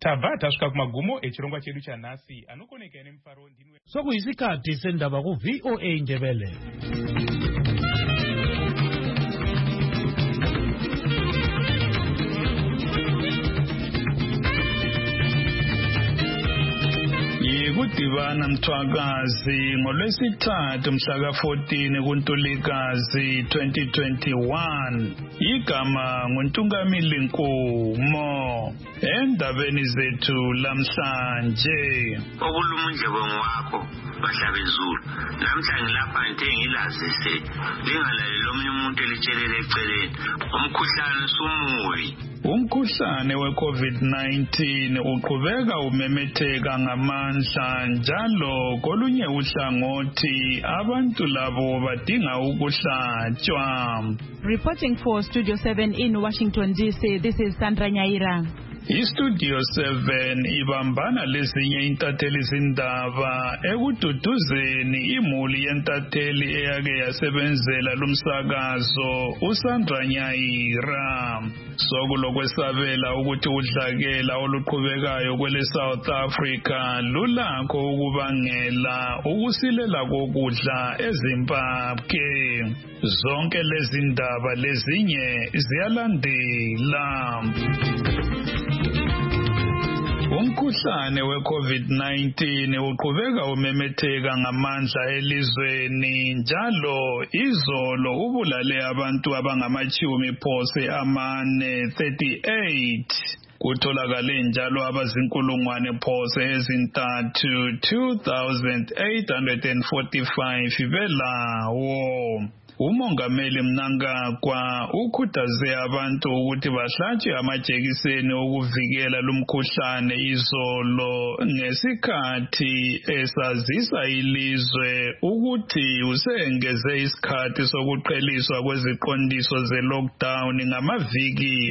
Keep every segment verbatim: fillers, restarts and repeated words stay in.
tabva tasvika kumagumo echirongwa chedu chanhasi. Anokoneka nemufaro ndinwe. Sokuyisikhathi sendaba ku V O A Ndebele. Kudibana Mthwakazi ngolwesithathu mhla ka fourteen kuNtulikazi twenty twenty-one. Igama nguNtungamili Nkumo. Endabeni zethu lamhlanje. Okulumunje kwakho bahlabezulu. Namhla ngilapha nje ngilazise. Lingalaleli omunye umuntu elitshelele eceleni. Umkhuhlane sumubi. Umkhuhlane we-COVID nineteen uqhubeka umemetheka ngamandla njalo kolunye uhlangothi abantu labo badinga ukuhlatshwa. Reporting for Studio seven in Washington D C, this is Sandra Nyaira. iStudio seven ibambana lezinye intatheli zindaba ekududuzeni imuli yentatheli eyake yasebenzela lumsakazo uSandra Nyaira. Sokulokwesabela ukuthi udlakela oluqhubekayo kwele South Africa lulakho ukubangela ukusilela kokudla eZimbabwe. Zonke lezi ndaba lezinye ziyalandela. Umkhuhlane we-COVID nineteen uqhubeka umemetheka ngamandla elizweni njalo izolo ubulale abantu abangamachumi phose amane thirty-eight. Kutholakale njalo abazinkulungwane phose ezintathu two thousand eight hundred forty-five belawo. Umongameli Mnangagwa ukhuthaze abantu ukuthi bahlatshwe amajekiseni okuvikela lumkhuhlane izolo ngesikhathi esazisa ilizwe ukuthi usengeze isikhathi sokuqheliswa kweziqondiso ze-lockdown ngamaviki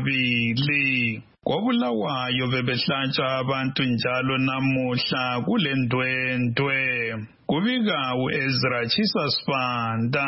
amabili. Kobulawayo bebehlatshwa abantu njalo namuhla kule ndwendwe. Kubika uEzra Chisa Spanda.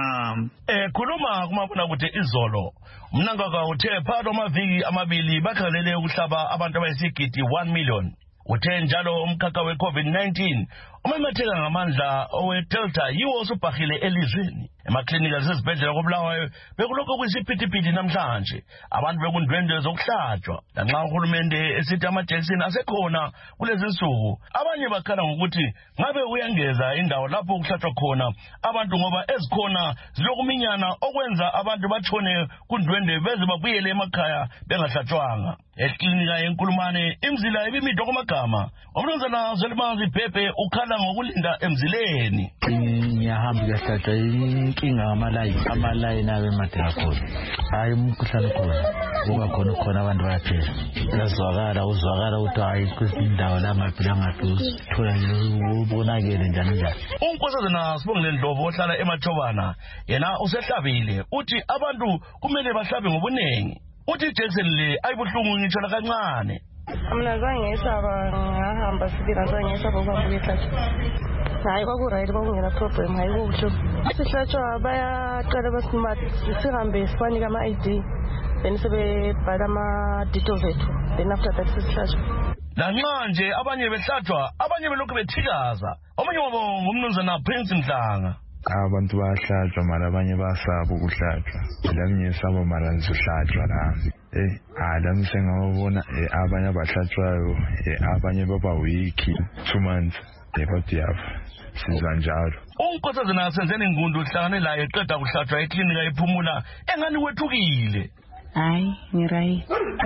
Eh khuluma kumabona ukuthi izolo Mnangagwa uthe phakathi kwamaviki amabili bakhalele ukuhlaba abantu abayisigidi one million. Uthe njalo umkhakha we-COVID nineteen umemetheka ngamandla owe-Delta yiwo osubhahile elizweni. Emaklinika asezibhedlela kobulawayo bekulokho kuyisiphithiphithi namhlanje. Abantu bekundwendwe zokuhlatshwa. Lanxa uhulumende esithi amajekiseni asekhona kulezi nsuku, abanye bakhala ngokuthi ngabe uyangeza indawo lapho kuhlatshwa khona abantu ngoba ezikhona zilokuminyana okwenza abantu batshone kundwendwe beze babuyele emakhaya bengahlatshwanga. Eklinika yenkulumane imzila ibimidwa kwamagama. Umnumzana Zwelimanzi Bhebhe ukhala ngokulinda emzileni. Ngiyahamba ngiyahlatshwa inkinga ngamalayini amalayini abe made kakhulu. Hayi umkhuhlane khona kuba khona khona abantu bayaphela. Yazwakala uzwakala ukuthi hayi kuzindawo la ngaphila ngathi uthola ubonakele njani njani. Unkosazana Sibongile Ndlovu ohlala eMathobana yena usehlabile uthi abantu kumele bahlabe ngobunengi. Uthi ijekiseni le ayibuhlungu ngitsho kancane. Mina zange ngisaba ngahamba sibira zange ngisaba ukuhamba uyehlatshwa. Hayi kwakurayiti kwakungena problem hayi kubuhlungu. Sihlatshwa bayaqala basimathi sihambe sifanike ama-I D then sebebhala ama-details ethu then after that sisihlatshwa. Lanxa nje abanye behlatshwa abanye belokhu bethikaza. Omunye wabo ngumnumzana Prince Mhlanga. Abantu bayahlatshwa mara abanye basaba ukuhlatshwa. Labanye esaba mara ngizohlatshwa la. Eh ala ngingabona abanye abahlatshwayo abanye baba wiki two months ebayafa sizwa njalo. Unkosazana Senzeni Ngundu uhlangane la eqeda kuhlatshwa eklinika ephumula engani wethukile. Hayi ngirayi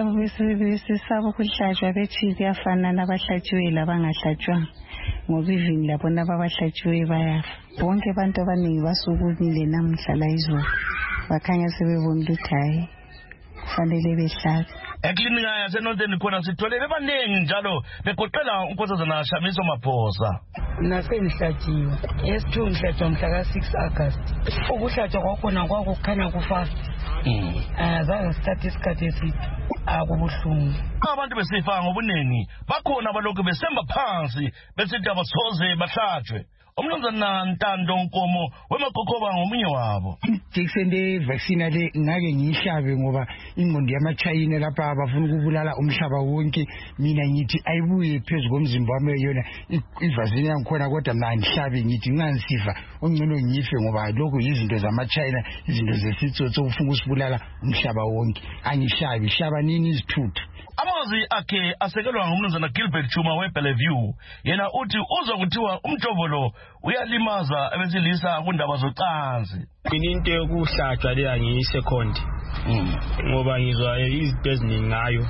abesisaba ukuhlatshwa bethi kuyafana nabahlatshiwe labangahlatshwanga ngoba ivini labo nabahlatshiwe bayafa. Bonke abantu abaningi basukile namuhla la izolo bakhanya sebebona ukuthi hayi kufanele behlabe. Eklinika yaseNorthern khona sithole bebaningi njalo begoqela unkosazana Shamiso Maphosa. Nasengihlatshiwe yesithu ngihlatshwa mhla ka six August. Ukuhlatshwa kwakhona kwakukhanya kufast. Mm. Ah, zange start isikhathi eside. akubuhlungu. Abantu besifa ngobuningi bakhona abalokhu besemba phansi besithi abasoze bahlatshwe. Umnumzana Ntando Nkomo weMagogoba ngomunye wabo. Jackson le vaccine le ngake ngiyihlabe ngoba ingqondo yamachayina lapha abafuna ukubulala umhlaba wonke. Mina ngithi ayibuye phezulu komzimba wami yona i-vaccine yangikhona kodwa mina ngihlabe ngithi ngansifa ongcono ngife ngoba lokho izinto zamachayina izinto zesitsotso ufuna usibulala umhlaba wonke. Angihlabi hlaba nini izithuthu. Amazwi akhe asekelwa ngumnumzana Gilbert Chuma weBellevue. Yena uthi uzwa kuthiwa umjovo lo uyalimaza abesilisa kundaba zocansi. Into yokuhlatshwa le angiyisecondi. Ngoba ngizwa izinto eziningi ngayo.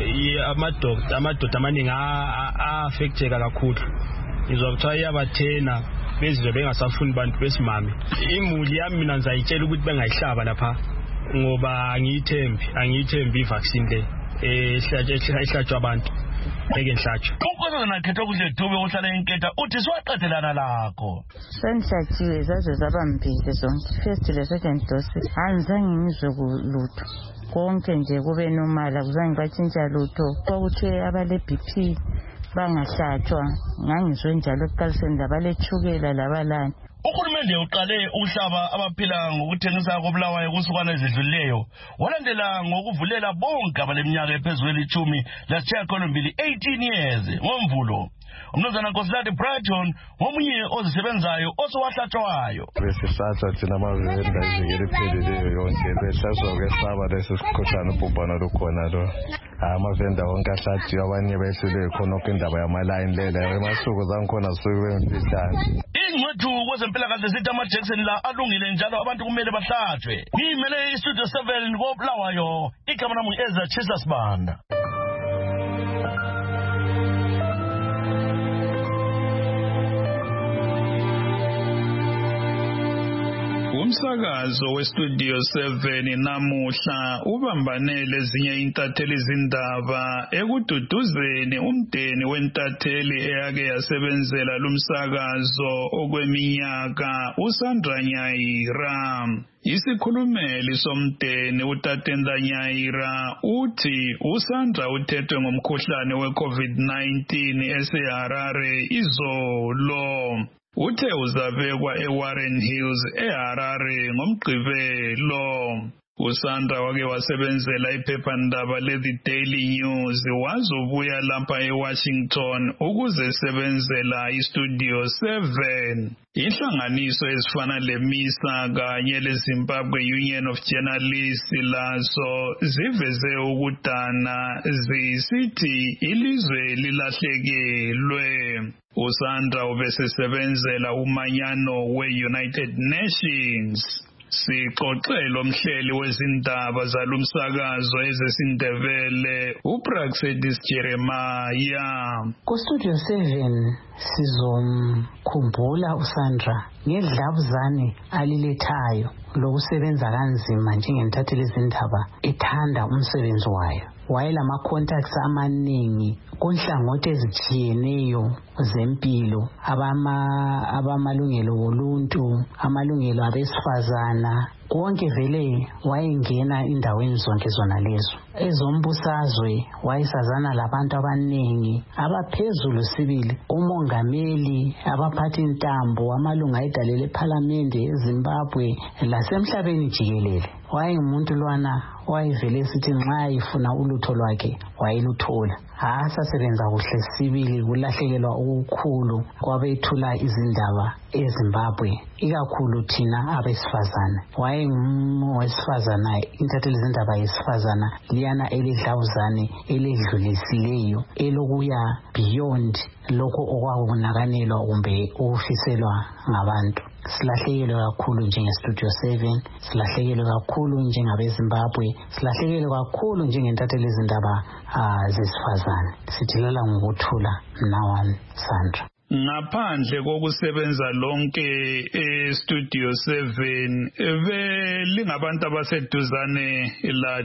Amadoda amadoda amaningi a affecteka kakhulu. Ngizwa kuthiwa iyabathena bezizwe bengasafuni bantu besimame. Imuli yami mina ngizayitshela ukuthi bengayihlaba lapha ngoba angiyithembi angiyithembi ivaccine le. Eh ihlatshwa abantu eke nhlatshwa. Unkosazana Khetho kuhle Dube ohlala enketha uthi siwaqedelana lakho. Senhlatshiwe zazo zabambile zonke. First le second dose anzange ngizwe kulutho. Konke nje kube normal akuzange batshintsha lutho. Ukuthi abale B P bangahlatshwa ngangizwe njalo kuqaliseni labale chukela labalani. Uhulumende uqale ukuhlaba abaphila ngokuthengisa kobulawayo kusukana ezidlulileyo walandela ngokuvulela bonke abaleminyaka ephezulu elithumi lasishiyagalombili eighteen years ngomvulo. Umnumzana Nkosilade Brighton ngomunye ozisebenzayo osowahlatshwayo. Besihlatshwa thina amavenda ivikele ipheleleyo yonke behlatshwa kwesaba lesi sikhuhlane ubhubhane lukhona lo. Amavenda wonke ahlathiwe abanye behlule khona indaba yamalayini lela emasuku zangikhona zisuke emfitshane. Ingcwethu kwezempilakahle zithi ama-Jackson la alungile njalo abantu kumele bahlatshwe. Ngiyimele iStudio seven koBulawayo igama lami Ezra Chisas Banda. Umsakazo weStudio seven namuhla ubambanele ezinye intatheli zindaba ekududuzeni umdeni wentatheli eyake yasebenzela lumsakazo okweminyaka uSandra Nyaira. Isikhulumeli somdeni uTatenda Nyaira uthi uSandra uthethwe ngomkhuhlane weCovid nineteen eseHarare izolo. Uthe uzabekwa eWarren Hills eHarare ngomgqibelo. uSandra wake wasebenzela iphephandaba leThe Daily News wazobuya lapha eWashington ukuze sebenzela iStudio seven. Inhlanganiso ezifana leMISA kanye leZimbabwe Union of Journalists lazo ziveze ukudana zisithi ilizwe lilahlekelwe. uSandra ubesebenzela umanyano weUnited Nations. Sixoxela umhleli wezindaba zalumsakazo ezesindebele uPraxedis Jeremiah. KuStudio seven sizomkhumbula uSandra ngedlabuzane alilethayo lokusebenza kanzima njengentatheli zindaba ethanda umsebenzi wayo. Wayelama contacts amaningi kunhlangothi ezitshiyeneyo zempilo, abama abamalungelo oluntu, amalungelo abesifazana, konke vele wayengena indaweni zonke zona lezo. Ezombusazwe wayesazana labantu abaningi abaphezulu sibili, umongameli, abaphathi intambo, amalunga edalele eParliament eZimbabwe lasemhlabeni jikelele. Wayengumuntu lwana wayevele sithi nxa ifuna ulutho lwakhe wayeluthola. Asasebenza kuhle sibili kulahlekelwa okukhulu kwabethula izindaba eZimbabwe, ikakhulu thina abesifazana. Wayengumwesifazana, intatheli zindaba yesifazana liyana elidlawuzane eledlulisileyo elokuya beyond lokho okwakunakanelwa kumbe ukufiselwa ngabantu. Silahlekelwe kakhulu njengeStudio seven, silahlekelwe kakhulu njengabeZimbabwe, silahlekelwe kakhulu njengentatheli zindaba zesifazane. Sithilala ngokuthula mnawami Sandra. Ngaphandle kokusebenza lonke eStudio seven belingabantu abaseduzane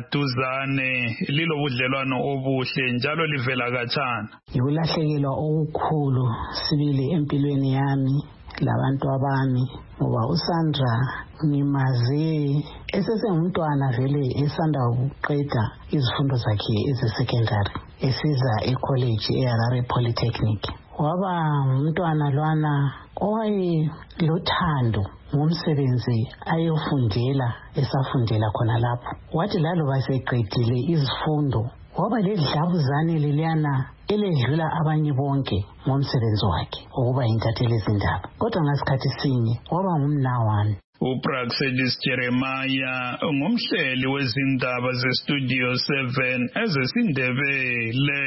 laduzane lilobudlelwano obuhle njalo livela kathana. Yikulahlekelwa okukhulu sibili empilweni yami labantu abami ngoba uSandra ngimaze esesengumntwana vele esanda ukuqeda izifundo zakhe eze-secondary esiza e-college e-Harare Polytechnic. Waba umntwana lwana owayelothando ngomsebenzi ayofundela esafundela khona lapho. Wathi laloba seqedile izifundo waba ledlabuzane leliyana eledlula abanye bonke ngomsebenzi wakhe ukuba yintatheli izindaba, kodwa ngasikhathi sinye waba ngumnawami. uPraxedis Jeremiah ngumhleli wezindaba zeStudio seven ezesindebele.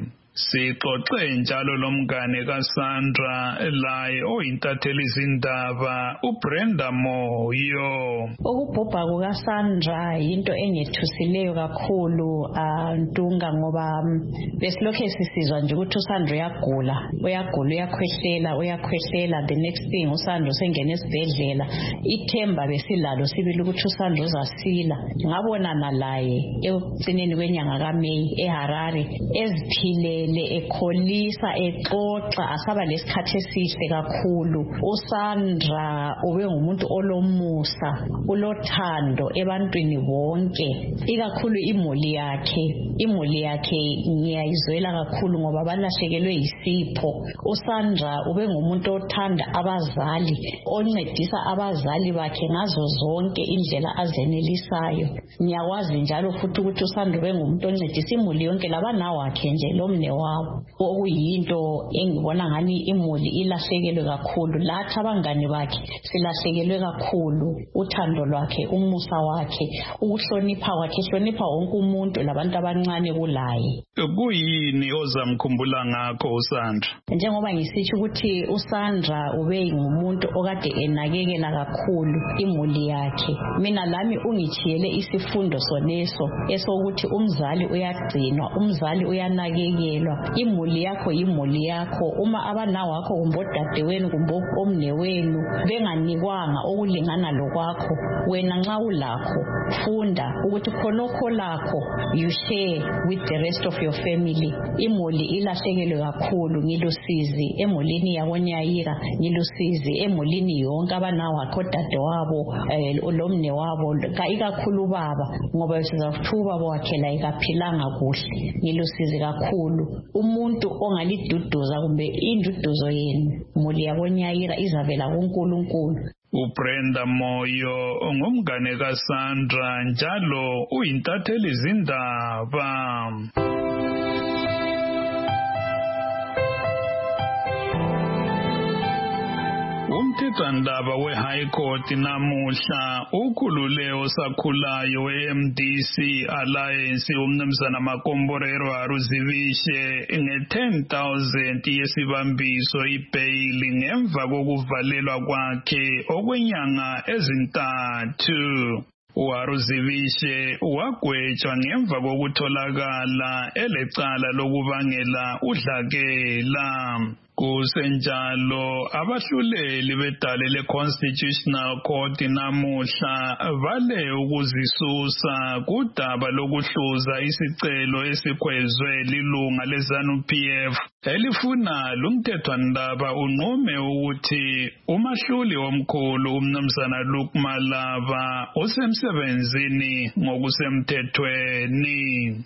Sixoxe njalo lomngane kaSandra laye oyintatheli izindaba uBrenda Moyo. Ukubhubha kukaSandra into engethusileyo kakhulu Ntunga ngoba besilokhe sisizwa nje ukuthi uSandra uyagula uyagula uyakhwehlela uyakhwehlela the next thing uSandra usengena esibhedlela. Ithemba besilalo sibili ukuthi uSandra uzasila. Ngabonana laye ekugcineni kwenyanga kaMeyi eHarare eziphile ekholisa exoxa asaba lesikhathi esihle kakhulu. uSandra ube ngumuntu olomusa ulothando ebantwini bonke ikakhulu imuli yakhe imuli yakhe ngiyayizwela kakhulu ngoba balahlekelwe isipho. uSandra ube ngumuntu othanda abazali oncedisa abazali bakhe ngazo zonke indlela azenelisayo. Ngiyakwazi njalo futhi ukuthi uSandra ube ngumuntu oncedisa imuli yonke labana wakhe nje lomne wabo okuyinto engibona ngani imuli ilahlekelwe kakhulu. Lathi abangani bakhe silahlekelwe kakhulu uthando lwakhe umusa wakhe ukuhlonipha kwakhe hlonipha wonke umuntu labantu abancane kulaye. Kuyini ozamkhumbula ngakho uSandra? Njengoba ngisitsho ukuthi uSandra ube ngumuntu okade enakekela kakhulu imuli yakhe. Mina lami ungithiyele isifundo soneso esokuthi umzali uyagcinwa umzali uyanakekelwa. Imuli yakho imuli yakho uma abana wakho kumbe odadewenu kumbe omnewenu benganikwanga okulingana lokwakho wena nxa ulakho funda ukuthi khonokho lakho you share with the rest of your family. Imuli ilahlekelwe kakhulu. Ngilusizi emulini yakoNyayira ngilusizi emulini yonke abana wakho odadewabo lomne wabo ikakhulu baba ngoba sizakuthuba bowakhela ikaphilanga kuhle. Ngilusizi kakhulu. Umuntu ongaliduduza kumbe induduzo yenu muli yakoNyayira izavela kuNkulunkulu. uBrenda Moyo ngumngane kaSandra njalo uyintatheli izindaba. Umthethwandaba we-High Court namuhla ukhulule osakhulayo we-M D C Alliance umnumzana Makomborero Haruzivishe nge-ten thousand yesibambiso ibhayili ngemva kokuvalelwa kwakhe okwenyanga ezintathu. uHaruzivishe wagwetshwa ngemva kokutholakala elecala lokubangela udlakela. Kusenjalo abahluleli bedale le-Constitutional Court namuhla vale ukuzisusa kudaba lokuhluza isicelo esikhwezwe lilunga le-ZANU-P F elifuna lumthethwandaba unqume ukuthi umahluli omkhulu umnumzana Luke Malava usemsebenzini ngokusemthethweni.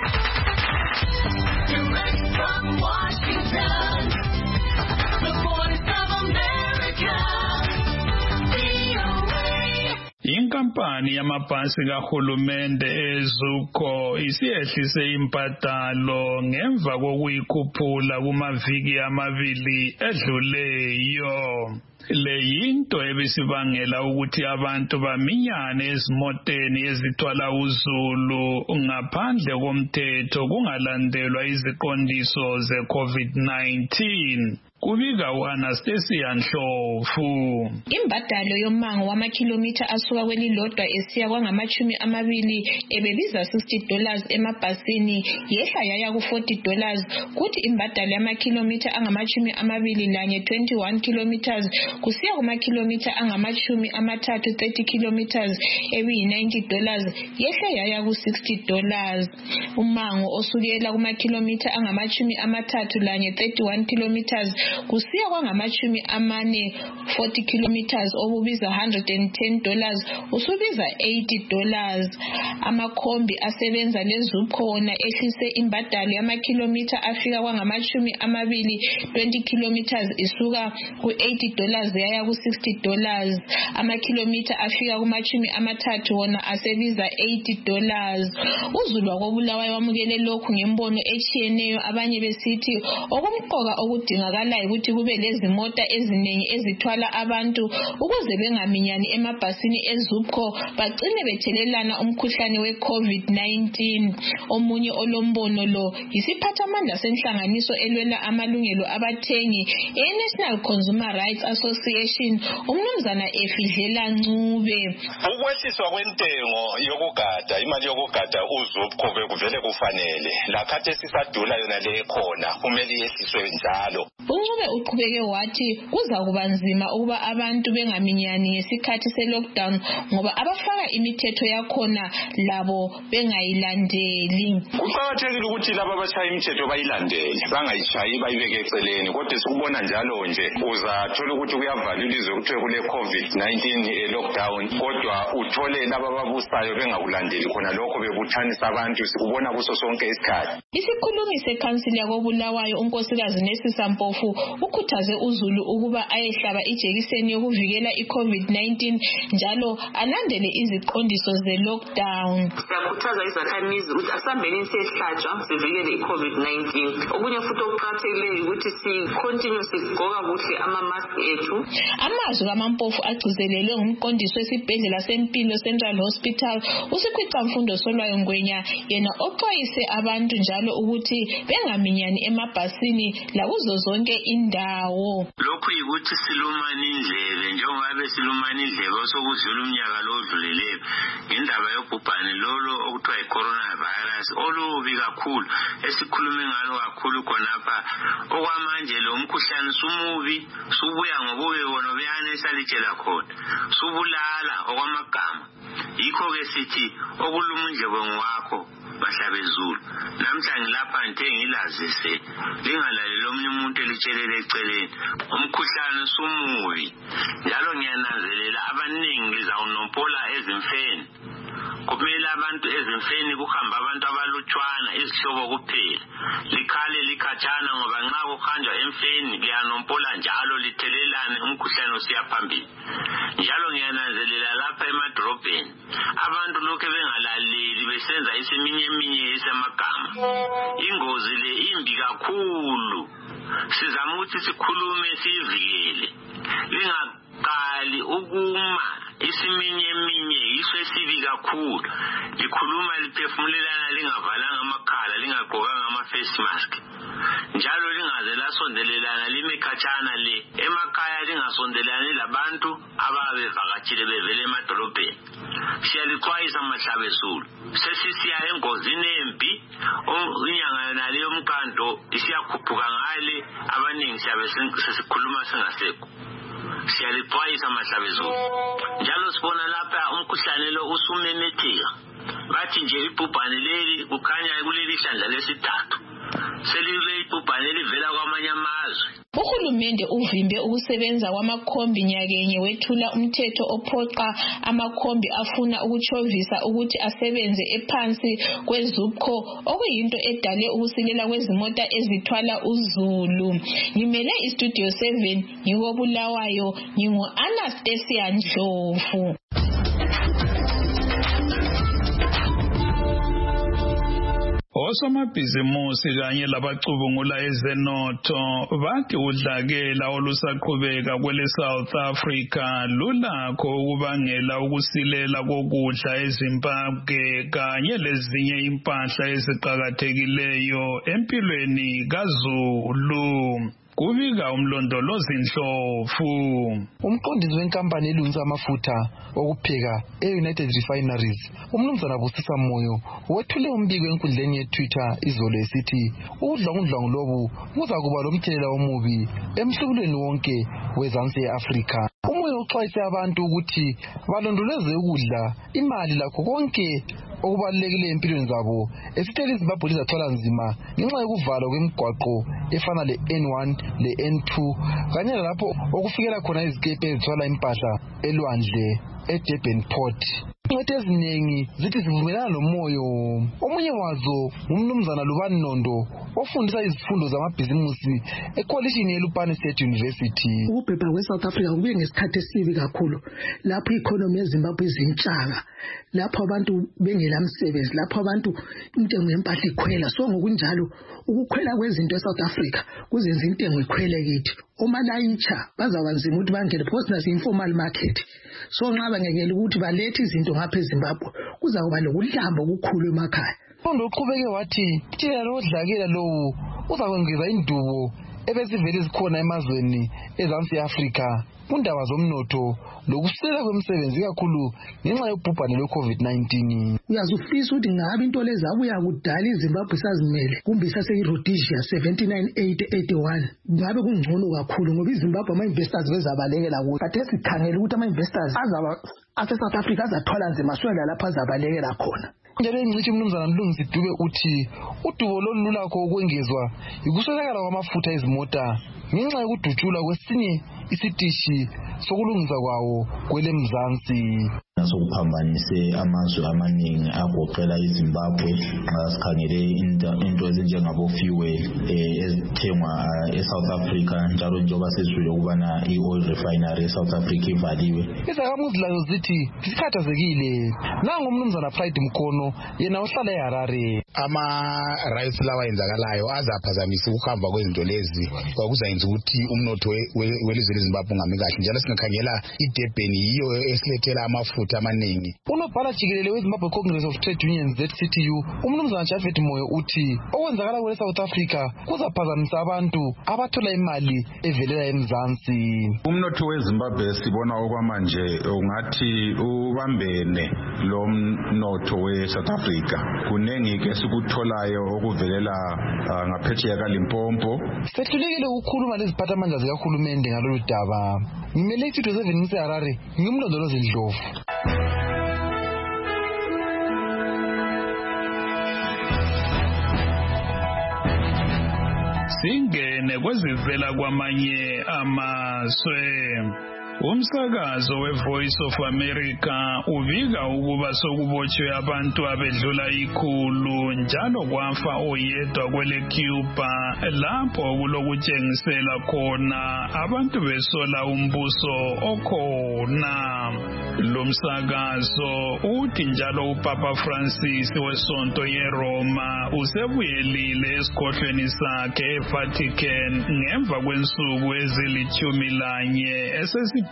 Direct from Washington, the voice of America, V O A. Inkampani yamabhasi kahulumende eZUCO isiyehlise impatalo ngemva kokuyikhuphula kumaviki amabili edluleyo. Le yinto ebisibangela ukuthi abantu baminyane ezimoteni ezithwala uzulu ngaphandle komthetho kungalandelwa iziqondiso ze-COVID nineteen. Kubika uAnastasia Ndlovu. Imbadalo yomango wamakhilomitha asuka kwelilodwa esiya kwangamachumi amabili ebebiza sixty dollars emabhasini yehla yaya ku forty dollars kuthi imbadalo yamakhilomitha angamachumi amabili lanye twenty-one kilometers kusiya kumakhilomitha angamachumi amathathu thirty kilometers ebiyi ninety dollars yehla yaya ku sixty dollars. Umango osukela kumakhilomitha angamachumi amathathu lanye thirty-one kilometers kusiya kwangamachumi amane forty kilometers obubiza one hundred ten dollars usubiza eighty dollars. Amakhombi asebenza leZUPCO wona ehlise imbadalo yamakhilomitha afika kwangamachumi amabili twenty kilometers isuka ku eighty dollars yaya ku sixty dollars. Amakhilomitha afika kumachumi amathathu wona asebiza eighty dollars. UZulu wakobulawayo wamukele lokhu ngembono echiyeneyo, abanye besithi okumqoka okudingakalayo ukuthi kube lezimota eziningi ezithwala abantu ukuze bengaminyani emabhasini eZUPCO bagcine bethelelana umkhuhlane we-COVID nineteen. Omunye olombono lo yisiphathamandla senhlanganiso elwela amalungelo abathengi e-National Consumer Rights Association, umnumzana Efidlela Ncube. Ukwehliswa kwentengo yokugada, imali yokugada uZUPCO bekuvele kufanele. Lakhathi sisadula yona le khona kumele yehliswe njalo. uNcube uqhubeke wathi kuza kuba nzima ukuba abantu bengaminyani ngesikhathi se-lockdown ngoba abafaka imithetho yakhona labo bengayilandeli. Kuqakathekile ukuthi laba abashaya imithetho bayilandele, bangayishayi bayibeke eceleni. Kodwa sikubona njalo nje uzathola ukuthi kuyavalwa ilizwe kuthiwe kule COVID nineteen lockdown, kodwa uthole laba ababusayo bengakulandeli khona lokho bebuthanisa abantu. Sikubona kuso sonke isikhathi. Isikhulumi sekhansili yakobulawayo unkosikazi Nesisa Mpofu ukhuthaze uZulu ukuba ayehlaba ijekiseni yokuvikela i-COVID nineteen njalo alandele iziqondiso ze-lockdown. Siyakhuthaza izakhamizi ukuthi asambeni siyehlatshwa sivikele i-COVID nineteen. Okunye futhi okuqakathekileyo ukuthi si-continue sigqoka kuhle ama-mask ethu. Amazwi kaMampofu agcizelelwe ngumqondisi wesibhedlela sempilo Central Hospital uSikhwicamfundo Solwayo Ngwenya, yena oxwayise abantu njalo ukuthi bengaminyani emabhasini lakuzo zonke indawo. Lokhu yikuthi silumane indlebe njengoba besilumane indlebe osokudlula umnyaka lo odlulileyo ngendaba yobhubhane lolo okuthiwa yi-coronavirus olubi kakhulu esikhulume ngalo kakhulu khonapha. Okwamanje lo mkhuhlane sumubi, subuya ngobuye bona beyane esalitshela khona, subulala okwamagama. Yikho-ke sithi okuluma indlebe ngwakho bahlabezulu. Namhla ngilapha ngithe ngilazise lingalaleli omunye umuntu elitshelele eceleni. Umkhuhlane sumubi njalo ngiyananzelela abaningi lizawunompola ezimfeni. Kumele abantu ezimfeni kuhamba abantu abalutshwana izihlobo kuphela. Likhale likhatshana ngoba nxa kuhanjwa emfeni liyanompola njalo lithelelane umkhuhlane usiya phambili. Njalo ngiyananzelela lapha emadrobheni abantu lokho bengalaleli besenza isiminye eminye esamagama. Ingozi le imbi kakhulu. Sizama ukuthi sikhulume sivikele. Lingaqali ukuma isiminye eminye yiso esibi kakhulu. Likhuluma liphefumulelana lingavalanga amakhala, lingagqokanga ama-face mask. Njalo lingaze lasondelelana lime khatshana le. Emakhaya lingasondelelani labantu ababevakatshile bevele emadolobheni. Siyalixwayisa mahlabezulu. Sesisiya engozini embi, inyanga yona le yomkando isiyakhuphuka ngale, abaningi siyabe sesikhuluma singasekho. Siyalixwayisa mahlabezulu. Njalo sibona lapha umkhuhlane lo usumemetheka. Bathi nje ibhubhane leli kukhanya kuleli hlandla lesithathu. Selile ibhubhane livela kwamanye amazwe. Uhulumende uvimbe ukusebenza kwamakhombi nyakenye wethula umthetho ophoqa amakhombi afuna ukuchovisa ukuthi asebenze ephansi kweZUPCO, okuyinto edale ukusilela kwezimota ezithwala uZulu. Ngimele iStudio seven ngikobulawayo, ngingu Anastasia Ndlovu. Osomabhizimusi kanye labacubungula ezenotho bathi udlakela olusaqhubeka kwele South Africa lulakho ukubangela ukusilela kokudla eZimbabwe kanye lezinye impahla eziqhakathekileyo empilweni kaZulu. Kubika umlondolozi Ndlovu. Umqondisi wenkampani elungisa amafutha okupheka e-United Refineries, umnumzana Busisa Moyo, wethule umbiko enkundleni ye-Twitter izolo esithi udlwangudlwangu lobu kuza kuba lomthelela omubi emhlubulweni wonke wezansi e-Afrika. Umoya uxwayise abantu ukuthi balondoloze ukudla, imali lakho konke okubalulekile empilweni zabo esithele iZimbabwe lizathwala nzima ngenxa yokuvalwa kwemigwaqo efana le-N one le-N two kanye lalapho okufikela khona izikepe ezithwala impahla elwandle eDurban Port. Incwadi eziningi zithi zivumelana nomoyo. Omunye wazo ngumnumzana Lubani Nondo ofundisa izifundo zamabhizimusi ekolishini yeLupane State University. Ukubhebha kwe-South Africa kubuye ngesikhathi esibi kakhulu lapho i-economy yeZimbabwe izintshaka, lapho abantu bengela msebenzi, lapho abantu intengo yempahla ikhwela. So ngokunjalo ukukhwela kwezinto eSouth Africa kuzenza intengo ikhwele kithi. Omalayitsha bazawanzima ukuthi bangene because nasi informal market. So nxa bangekela ukuthi balethe izinto ngapha eZimbabwe kuzakuba lokuhlamba okukhulu emakhaya. Nondo uqhubeke wathi thina lo dlakela lowo uzakwengeza indubo ebesivele zikhona emazweni eZansi Africa kundaba zomnotho lokusela kwemisebenzi kakhulu ngenxa yobhubhane lwe-COVID nineteen. Uyazufisa ukuthi ngabe into lezabuya kudala iZimbabwe isazimele kumbe isase-Rhodesia seventy-nine eighty eighty-one ngabe kungcono kakhulu ngoba iZimbabwe ama-investors bezabalekela kuyo. Kade sikhangele ukuthi ama-investors azaba ase-South Africa azathwala nzima swela lapho azabalekela khona. Njalo ingcithi umnumzana Mlungisi Dube uthi udubo lolu lakho ukwengezwa yikuswelakala kwamafutha ezimota ngenxa yokudutshulwa kwesinye isitishi sokulungisa kwawo kwele Mzansi. Nasokuphambanise amazwe amaningi agoqela iZimbabwe nxa sikhangele into ezinjengabo fuel ezithengwa eSouth Africa njalo njengoba sezwile ukubana i-oil refinery eSouth Africa ivaliwe. Izakhamuzi lazo zithi zikhathazekile. Nangu umnumzana Pride Mkhono yena uhlala eHarare. Ama-rights lawa enzakalayo azaphazamisa ukuhamba kwezinto lezi kwakuzayenza ukuthi umnotho welizwe leZimbabwe ungami kahle njalo singakhangela iDurban yiyo esilethela amafutha amaningi. Unobhala jikelele weZimbabwe Congress of Trade Unions Z C T U umnumzana Japhet Moyo uthi okwenzakala kule South Africa kuzaphazamisa abantu abathola imali evelela eMzansi. Umnotho weZimbabwe sibona okwamanje ungathi ubambene lo mnotho weSouth Africa. Kunengi ke sikutholayo okuvelela ngaphetsheya kaLimpopo. Sehlulekile ukukhuluma leziphathamandla zikahulumende ngalolu daba. Ngimele iTuto seven ngiseHarare ngimlondoloze Ndlovu. Singene kwezivela kwamanye amazwe. Umsakazo weVoice of America uvika ukuba sokubotshwe abantu abedlula ikhulu njalo kwafa oyedwa kwele Cuba lapho kulokutshengisela khona abantu besola umbuso okhona. Lo msakazo uthi njalo uPapa Francis wesonto yeRoma usebuyelile esikhohlweni sakhe eVatican ngemva kwensuku ezilithumi lanye esesibhedlela.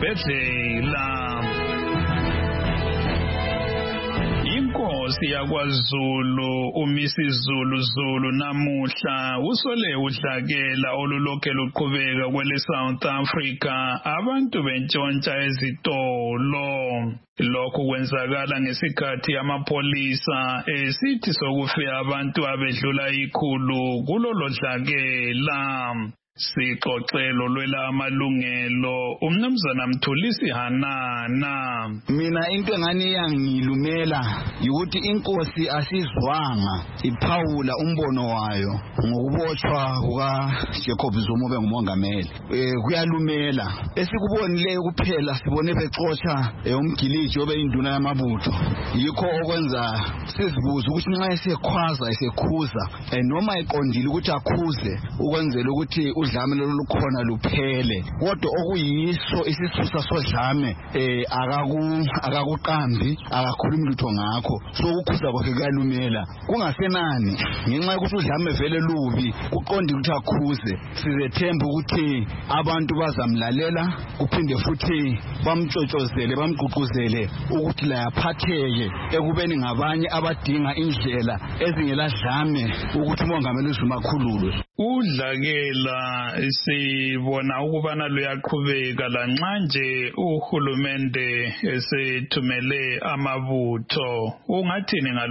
Inkosi yakwaZulu uMisi Zulu Zulu namuhla usole udlakela olulokhe luqhubeka kwele South Africa abantu bentshontsha ezitolo. Lokhu kwenzakala ngesikhathi amapolisa esithi sokufe abantu abedlula ikhulu kulolo dlakela. Sixoxelo lwela amalungelo umnumzana Mthulisi Hanana. Mina into engani yangilumela ukuthi inkosi asizwanga iphawula umbono wayo ngokubotshwa kuka Jacob Zuma obe ngumongameli. Eh kuyalumela esikubonileyo kuphela sibone bexotsha umgiliji obe induna yamabutho. Yikho okwenza sizibuza ukuthi nxa esekhwaza esekhuza noma eqondile ukuthi akhuze ukwenzela ukuthi udlame lolukhona luphele kodwa okuyiso isisusa sodlame eh akaku akakuqambi akakhulumi lutho ngakho so ukukhuza kwakhe kalumela kungasenani ngenxa yokuthi udlame vele lubi uqonde ukuthi akhuze sizethemba ukuthi abantu bazamlalela kuphinde futhi bamtshotshozele bamgqugquzele ukuthi la yaphatheke ekubeni ngabanye abadinga indlela ezingela dlame ukuthi umongameli uZuma khululwe. Udlakela sibona ukubana luyaqhubeka lanxa nje uhulumende esethumele amabutho. Ungathini ngalokho?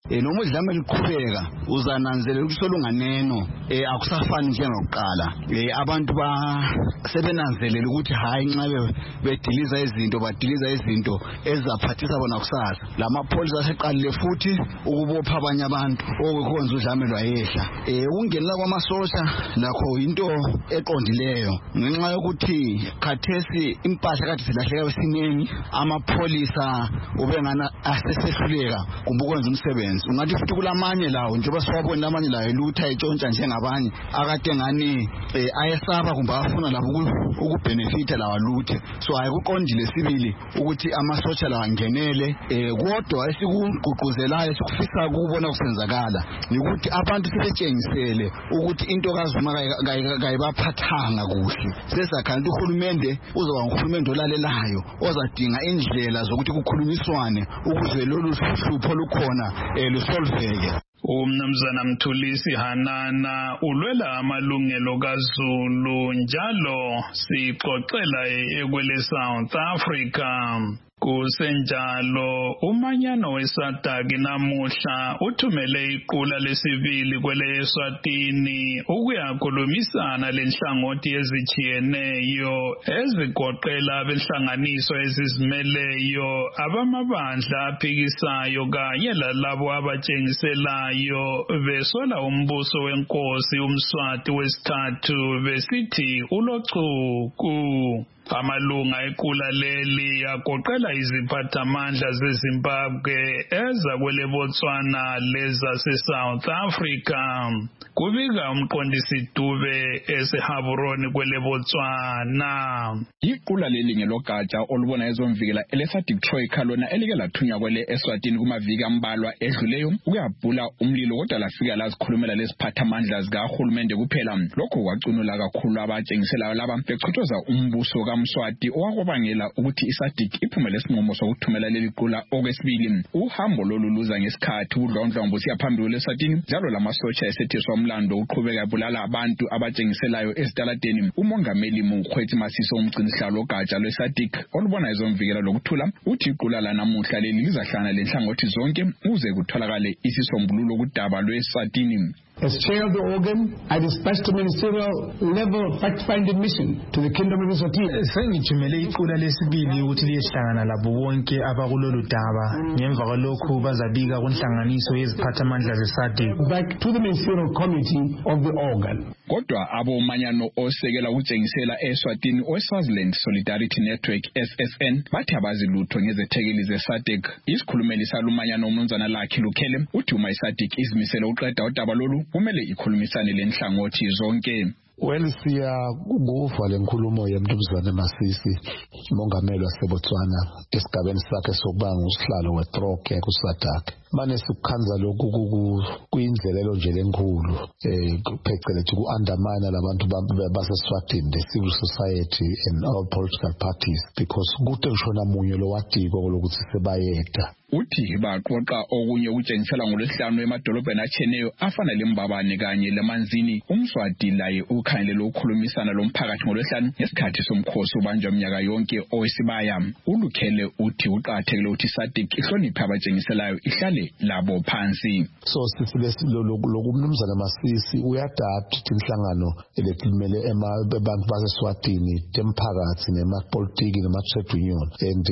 eh noma udlame liqhubeka uzananzelela ukuthi solunganeno eh akusafani njengokuqala eh abantu ba sebenanzelela ukuthi hayi nxa bediliza izinto badiliza izinto ezaphathisa bona kusasa lamapholisa aseqalile futhi ukubopha abanye abantu okwenza udlame lwayehla eh ungenela kwamasosha lakho into eqondileyo ngenxa yokuthi khathesi impahla kade silahleka esineni amapholisa ubengana asesehluleka kumbe ukwenza umsebenzi ungathi futhi kulamanye lawo njengoba siwabona amanye lawo elutha etshontsha njengabanye akade ngani ayesaba kumbe afuna labo ukubenefita lawa luthe so ayikuqondile sibili ukuthi amasotsha lawa ngenele eh kodwa esikuguquzelayo sikufisa ukubona kusenzakala ukuthi abantu sebetshengisele ukuthi into kaZuma kayibaphathanga kuhle sesakhanda uhulumende uzoba nguhulumende olalelayo ozadinga indlela zokuthi kukhulunyiswane ukuze lolu hlupho lukhona lusolveke. Umnumzana Mthulisi Hanana ulwela amalungelo kaZulu njalo sixoxela ekwele South Africa. Kusenjalo umanyano weSADC namuhla uthumele iqula lesibili kwele Eswatini ukuyakhulumisana lenhlangothi ezijiyeneyo ezigoqela abehlanganiso ezizimeleyo abamabandla aphikisayo kanye lalabo abatshengiselayo besola umbuso wenkosi uMswati wesithathu besithi ulochuku. Amalunga equla leli agoqela iziphathamandla zeZimbabwe eza kwele Botswana leza se-South Africa. Kubika umqondisi Dube eseHaburoni kwele Botswana. Iqula leli ngelogatsha olubona ezomvikela ele-SADC Troika lona elike lathunywa kwele Eswatini kumaviki ambalwa edluleyo ukuyabhula umlilo kodwa lafika lazikhulumela leziphathamandla zikahulumende kuphela. Lokho kwacunula kakhulu abatshengiselayo laba bechothoza umbuso Mswati owakubangela ukuthi iSADC iphumele isinqumo sokuthumela leli qula okwesibili. Uhambo lolu luza ngesikhathi udlondlombo siyaphambili leSwatini njalo lamasotsha esethiswa umlando uqhubeka ebulala abantu abatshengiselayo ezitaladeni. Umongameli Mkhwethi Masiso umgcinisihlalo ogatsha lweSADC olubona ezomvikela lokuthula uthi iqula lanamuhla leli lizahlana lenhlangothi zonke uze kutholakale isisombululo kudaba lweSwatini. As chair of the organ, I dispatched a ministerial level fact-finding mission to the Kingdom of Eswatini. Sengithumele iqula lesibili ukuthi liyehlangana labo bonke abakulolu daba ngemva kwalokhu bazabika kunhlanganiso yeziphathamandla zeSADC back to the ministerial committee of the organ. Kodwa abomanyano osekela ukutshengisela eSwatini oSwaziland Solidarity Network S S N bathi abazilutho ngezethekeli zeSADC. Isikhulumeli salumanyano umnumzana lakhe Lukhele uthi uma iSADC izimisele uqeda udaba lolu kumele ikhulumisane lenhlangothi zonke. Well, siyakuva lenkulumo yemnumzane Masisi umongameli waseBotswana esigabeni sakhe sokuba ngusihlalo weTroika kuSADC. Mane sikukhanza lokhu kuyindlelelo nje lenkulu eh phecelezi ku-undermine labantu baseSwatini, the civil society and all political parties, because kude ngishona munye lo wadiko lokuthi sebayeda. Uthi baqoqa okunye ukutshengisela ngolesihlanu emadolobheni acheneyo afana leMbabane kanye leManzini. UMswati laye ukhangelela ukukhulumisana lomphakathi ngolesihlanu ngesikhathi somkhosi ubanjwa minyaka yonke owesibaya. Ulukhele uthi uqathekile ukuthi iSADC ihloniphe abatshengiselayo ihlale labo phansi. So sisibesi lokumnumzana Masisi uyadapt inhlangano elekumele abantu baseSwatini temphakathi nemapolitiki nema-trade union and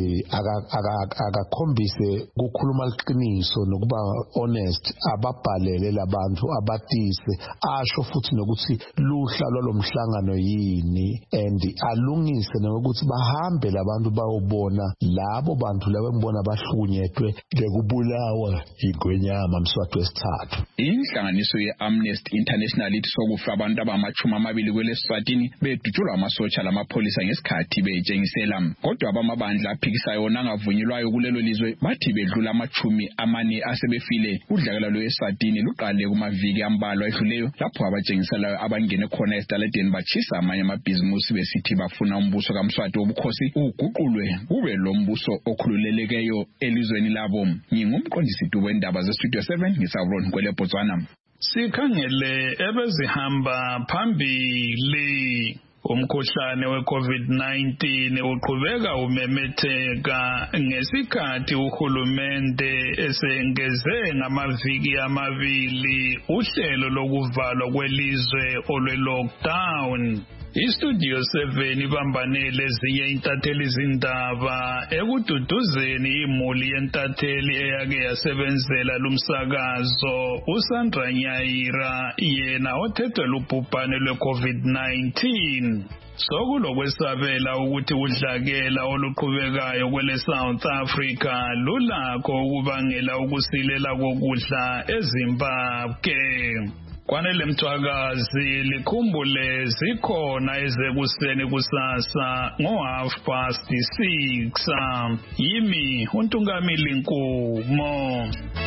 akakhombise kukhuluma liqiniso nokuba honest ababhalele labantu abatise asho futhi nokuthi luhla lwalomhlangano yini and alungise nokuthi bahambe labantu bayobona labo bantu labo engibona bahlukunyetwe lekubulawa igwenyama Mswati wesithathu. Inhlanganiso ye-Amnesty International ithi sokufa abantu abamachumi amabili kweleSwatini bedutshulwa amasotsha lamapholisa ngesikhathi betshengisela. Kodwa abamabandla aphikisayo nangavunyelwayo kulelo lizwe bathi bedlula amachumi amane asebefile. Udlakela lweSwatini luqale kumaviki ambalwa edluleyo lapho abatshengiselayo abangene khona esitaladeni bachisa amanye amabhizimusi besithi bafuna umbuso kaMswati wobukhosi uguqulwe kube lo mbuso okhululelekeyo elizweni labo. Ngingumqondisi wendaba zeStudio seven ngisavroni kwele Botswana. Sikhangele ebezihamba phambili. Umkhuhlane we-COVID nineteen uqhubeka umemetheka ngesikhathi uhulumende esengeze ngamaviki amabili uhlelo lokuvalwa kwelizwe olwe-lockdown. Istudio seven ibambanele ezinye intatheli zindaba ekududuzeni imuli yentatheli eyake yasebenzela lumsakazo uSandra Nyaira yena othethwe ubhubhane lwe-COVID nineteen. Sokulokwesabela ukuthi udlakela oluqhubekayo kwele South Africa lulakho ukubangela ukusilela kokudla eZimbabwe. Kwanele Mthwakazi likhumbule zikhona ezekuseni kusasa ngo half past six. Yimi uNtungamili Nkumo.